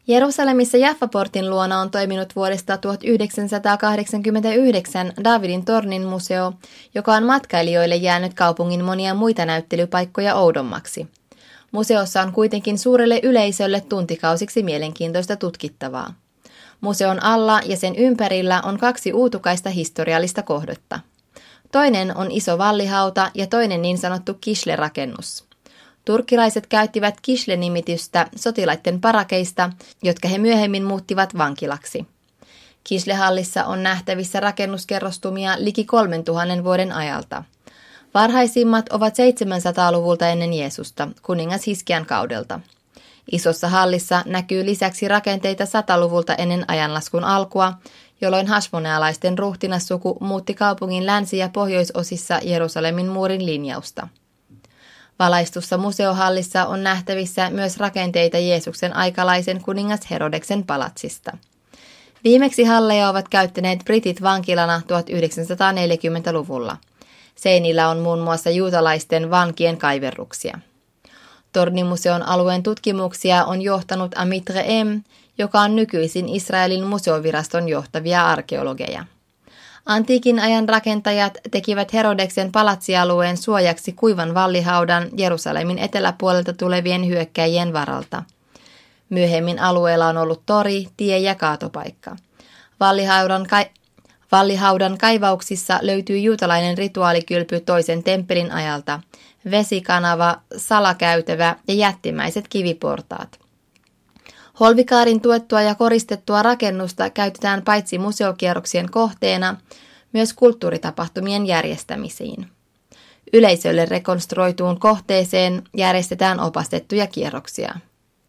Jerusalemissa Jaffa-portin luona on toiminut vuodesta 1989 Davidin tornin museo, joka on matkailijoille jäänyt kaupungin monia muita näyttelypaikkoja oudommaksi. Museossa on kuitenkin suurelle yleisölle tuntikausiksi mielenkiintoista tutkittavaa. Museon alla ja sen ympärillä on 2 uutukaista historiallista kohdetta. Toinen on iso vallihauta ja toinen niin sanottu Kishle-rakennus. Turkkilaiset käyttivät Kishle-nimitystä sotilaiden parakeista, jotka he myöhemmin muuttivat vankilaksi. Kishle-hallissa on nähtävissä rakennuskerrostumia liki 3000 vuoden ajalta. Varhaisimmat ovat 700-luvulta ennen Jeesusta, kuningas Hiskian kaudelta. Isossa hallissa näkyy lisäksi rakenteita 100-luvulta ennen ajanlaskun alkua, jolloin hasmonealaisten ruhtinassuku muutti kaupungin länsi- ja pohjoisosissa Jerusalemin muurin linjausta. Valaistussa museohallissa on nähtävissä myös rakenteita Jeesuksen aikalaisen kuningas Herodeksen palatsista. Viimeksi halleja ovat käyttäneet britit vankilana 1940-luvulla. Seinillä on muun muassa juutalaisten vankien kaiverruksia. Tornimuseon alueen tutkimuksia on johtanut Amit Reem, joka on nykyisin Israelin museoviraston johtavia arkeologeja. Antiikin ajan rakentajat tekivät Herodeksen palatsialueen suojaksi kuivan vallihaudan Jerusalemin eteläpuolelta tulevien hyökkäjien varalta. Myöhemmin alueella on ollut tori, tie ja kaatopaikka. Vallihaudan kaivauksissa löytyy juutalainen rituaalikylpy toisen temppelin ajalta, vesikanava, salakäytävä ja jättimäiset kiviportaat. Holvikaarin tuettua ja koristettua rakennusta käytetään paitsi museokierroksien kohteena, myös kulttuuritapahtumien järjestämisiin. Yleisölle rekonstruoituun kohteeseen järjestetään opastettuja kierroksia.